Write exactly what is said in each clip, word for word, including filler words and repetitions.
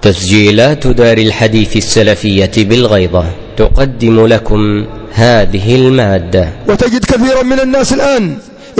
تسجيلات دار الحديث السلفية بالغيضة تقدم لكم هذه المادة. وتجد كثيرا من الناس الآن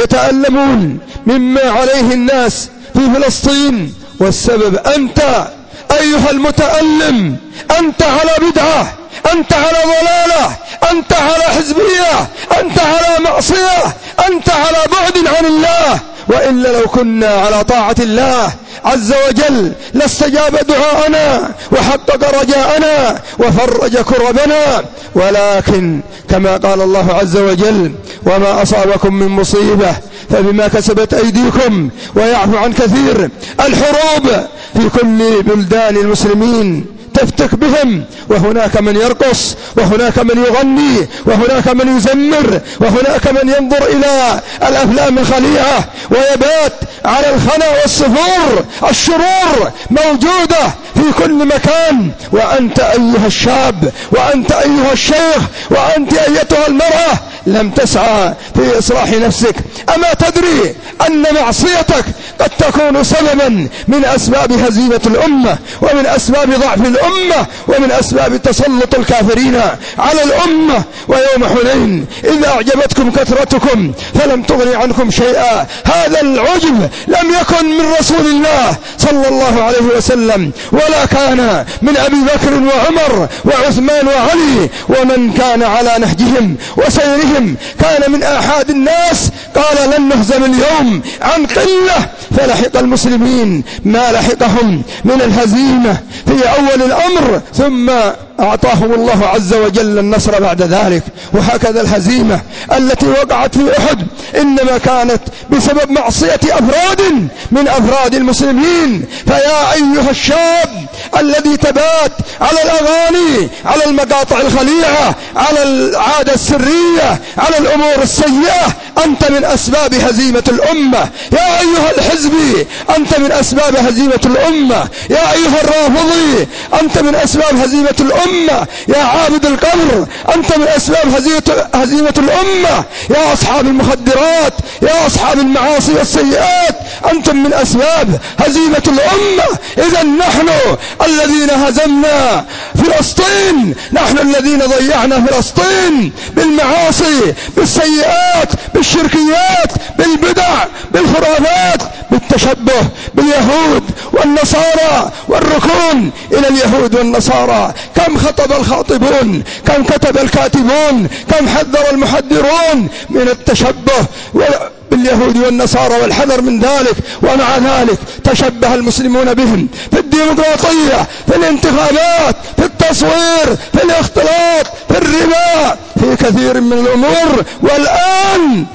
يتألمون مما عليه الناس في فلسطين، والسبب أنت أيها المتألم، أنت على بدعة، أنت على ضلالة، أنت على حزبية، أنت على معصية، أنت على بعد عن الله. وإلا لو كنا على طاعة الله عز وجل لاستجاب دعاءنا وحقق رجاءنا وفرج كربنا، ولكن كما قال الله عز وجل: وما أصابكم من مصيبة فبما كسبت أيديكم ويعفو عن كثير. الحروب في كل بلدان المسلمين تفتك بهم، وهناك من يرقص، وهناك من يغني، وهناك من يزمر، وهناك من ينظر إلى الأفلام الخليعة ويبات على الخنا والسفور. الشرور موجودة في كل مكان، وأنت أيها الشاب، وأنت أيها الشيخ، وأنت أيتها المرأة لم تسعى في إصلاح نفسك. أما تدري أن معصيتك قد تكون سببا من أسباب هزيمة الأمة، ومن أسباب ضعف الأمة، ومن أسباب تسلط الكافرين على الأمة؟ ويوم حنين إذا أعجبتكم كثرتكم فلم تغن عنكم شيئا. هذا العجب لم يكن من رسول الله صلى الله عليه وسلم، ولا كان من أبي بكر وعمر وعثمان وعلي ومن كان على نهجهم وسيرهم. كان من آحاد الناس قال: لن نهزم اليوم عن قلة، فلحق المسلمين ما لحقهم من الهزيمة في أول الأمر، ثم أعطاهم الله عز وجل النصر بعد ذلك. وهكذا الهزيمة التي وقعت في أحد إنما كانت بسبب معصية أفراد من أفراد المسلمين. فيا أيها الشاب الذي تبات على الأغاني، على المقاطع الخليعة، على العادة السرية، على الأمور السيئة، أنت من أسباب هزيمة الأمة. يا أيها الحزبي أنت من أسباب هزيمة الأمة. يا أيها الرافضي أنت من أسباب هزيمة الأمة. يا عابد القبر أنت من أسباب هزيمة الأمة. يا أصحاب المخدرات، يا أصحاب المعاصي والسيئات، أنتم من أسباب هزيمة الأمة. إذا نحن الذين هزمنا فلسطين، نحن الذين ضيعنا فلسطين بالمعاصي، بالسيئات، بالشركيات، بالبدع، بالخرافات، بالتشبه باليهود والنصارى والركون إلى اليهود والنصارى. كم خطب الخاطبون، كم كتب الكاتبون، كم حذر المحذرون من التشبه باليهود والنصارى والحذر من ذلك. ومع ذلك تشبه المسلمون بهم في الديمقراطية، في الانتخابات، في التصوير، في الاختلاط، في الربا، في كثير من الأمور. والآن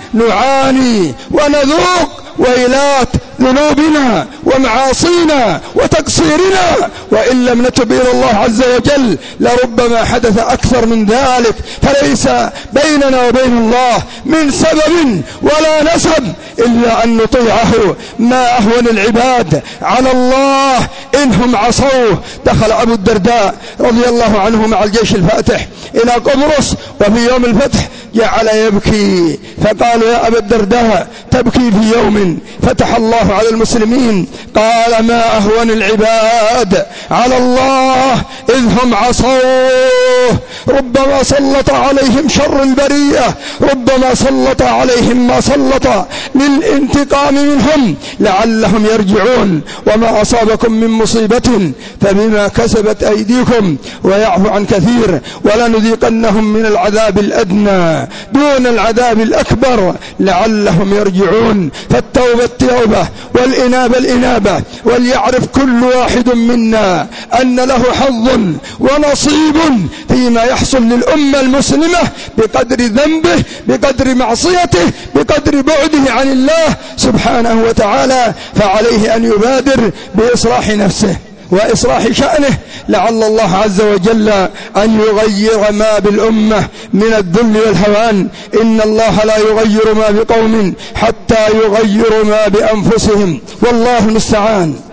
نعاني ونذوق ويلات ذنوبنا ومعاصينا وتقصيرنا، وإن لم نتب إلى الله عز وجل لربما حدث أكثر من ذلك. فليس بيننا وبين الله من سبب ولا نسب إلا أن نطيعه. ما أهون العباد على الله إنهم عصوه. دخل أبو الدرداء رضي الله عنه مع الجيش الفاتح إلى قبرص، وفي يوم الفتح جعل يبكي، فقالوا: يا أبا الدرداء تبكي في يوم فتح الله على المسلمين؟ قال: ما أهون العباد على الله إذ هم عصوه. ربما سلط عليهم شر البرية، ربما سلط عليهم ما سلط للانتقام منهم لعلهم يرجعون. وما أصابكم من مصيبة فبما كسبت أيديكم ويعفو عن كثير، ولنذيقنهم من العذاب الأدنى دون العذاب الأكبر لعلهم يرجعون. فالتوبة التوبة، والإنابة الإنابة، وليعرف كل واحد منا أن له حظ ونصيب فيما يحصل للأمة المسلمة بقدر ذنبه، بقدر معصيته، بقدر بعده عن الله سبحانه وتعالى. فعليه أن يبادر بإصلاح نفسه وإصلاح شأنه، لعل الله عز وجل أن يغير ما بالأمة من الذل والهوان. إن الله لا يغير ما بقوم حتى يغيروا ما بأنفسهم، والله المستعان.